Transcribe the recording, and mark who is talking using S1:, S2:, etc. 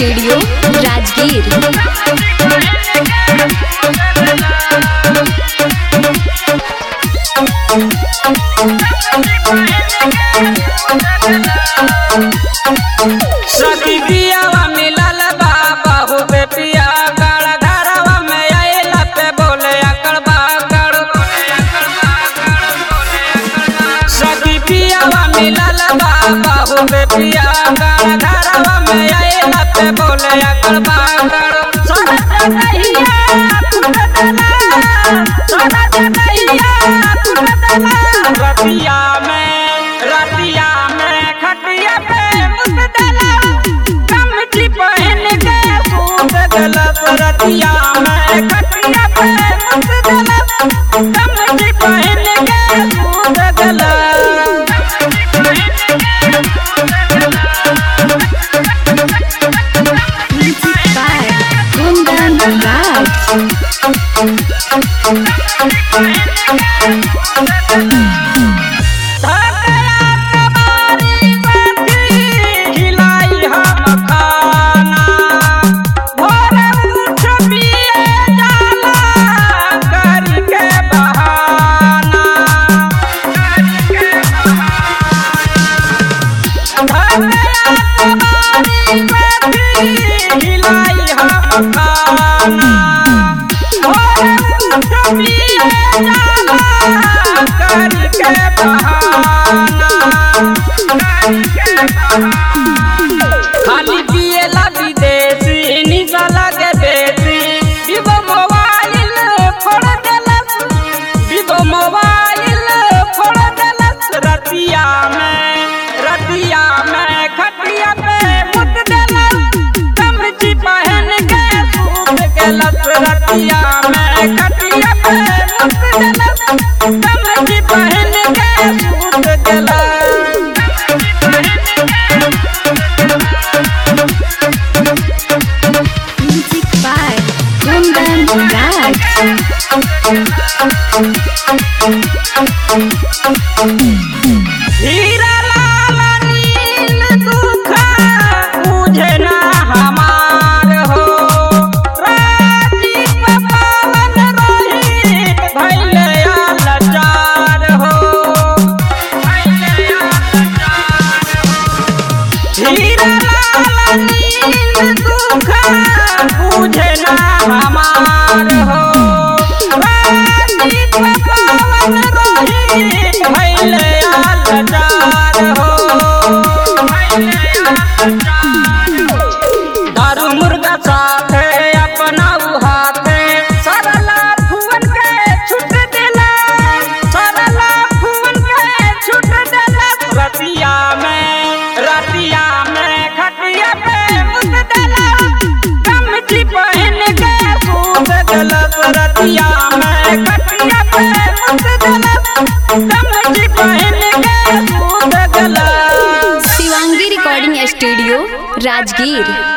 S1: Studio Rajgir.
S2: सखी बियावा मिलल बा बहु बेटिया गड़ घरवा में आइला पे बोले अकड़ बाकड़। सखी बियावा मिलल बा बहु बेटिया गड़ घरवा में आइला पे बोले अकड़ बाकड़। सोना जनैया फूट देला, सोना जनैया फूट देला। रतिया में खटिया पे मुत देला, गमछी पहन के सूत देला। रतिया में खटिया पे मुत देला, गमछी पहन के सूत देला।
S1: कुंदन राज। खाली पिएला विदेशी निशा लगे बेसी। विवो मोबाइल फोड़ देलस, विवो मोबाइल फोड़ देलस। रतिया में खटिया पे मुत देलस, गमछी पहन के सूत गेलस। रतिया में खटिया पे मुत देलस, गमछी पहन के सूत गेलस। Music by Kundan Raj.
S2: हीरा लाल नील दुख बुझे ना हमार हो। राजीव पवन रोहित भइले लाचार हो। हीरा लाल नील दुख बुझे ना हमार हो। राजीव पवन रोहित भइले लाचार हो। दारू मुर्गा साथे अपना हाथे सरला फुवन के छुट देला, सरला फुवन के छुट देला। रतिया में खटिया पे मुत देला, गमछी पहन के सूत देला। रतिया में खटिया पे मुत देला, गमछी पहन के सूत देला।
S1: Shivangi recording studio Rajgir.